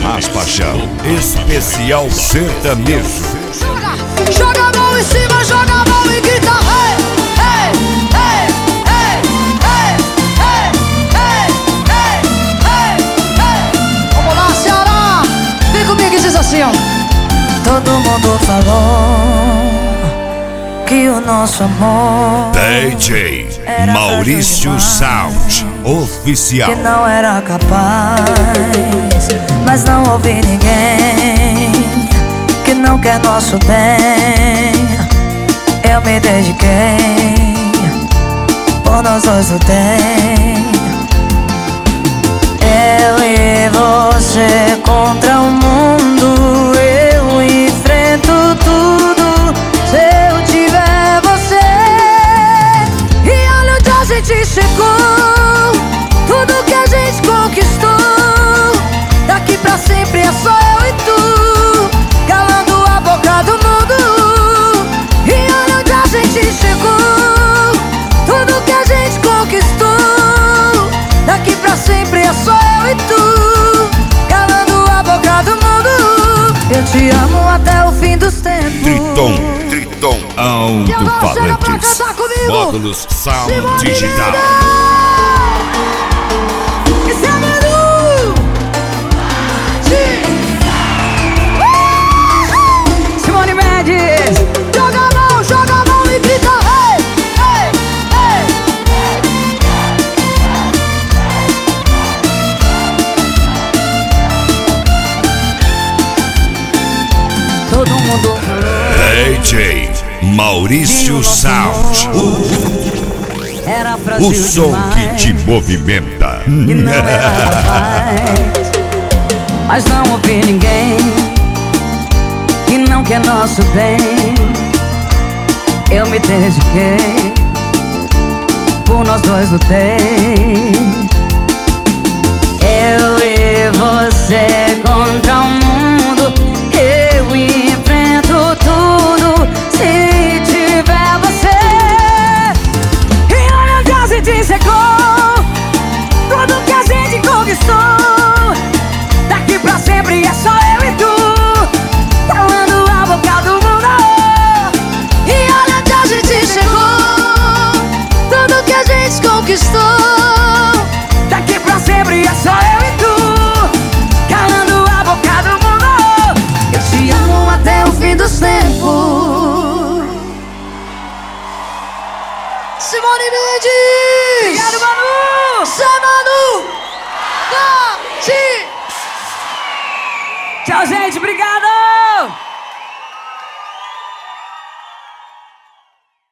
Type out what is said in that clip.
Raspachão, especial sertanejo. Joga a mão em cima, joga a mão e grita hey, hey, hey, hey, hey, hey, hey, hey, hey, hey. Vamos lá, Ceará, vem comigo e diz assim, ó. Todo mundo falou que o nosso amor DJ Maurício Sound Oficial. que não era capaz, mas não ouvi ninguém que não quer nosso bem. Eu me dediquei, por nós dois lutei. Eu e você contra o mundo, eu enfrento tudo se eu tiver você. E olha onde a gente chegou, tudo que a gente conquistou. Daqui pra sempre é só eu e tu, calando a boca do mundo. E olha onde a gente chegou, tudo que a gente conquistou. Daqui pra sempre é só eu e tu, calando a boca do mundo. Eu te amo até o fim dos tempos. Triton, alto-falantes, módulos Sound Digital. Esse é Manu! Simone Mendes! Joga a mão e grita hey, hey, hey. Todo mundo DJ Maurício Sound, era frágil o som demais, que te movimenta. e não era capaz, mas não ouvi ninguém que não quer nosso bem. Eu me dediquei, por nós dois lutei. Eu e você contra o mundo, eu enfrento tudo se tiver você. E olha onde a gente chegou, tudo que a gente conquistou. Daqui pra sempre é só eu e tu, calando a boca do mundo. E olha onde a gente chegou, tudo que a gente conquistou. Daqui pra sempre é só eu e tu, calando a boca do mundo. Eu te amo até o fim dos tempos. Simone Mendes! Obrigado, Manu! Zé Manu! Tati! Tchau, gente, obrigado!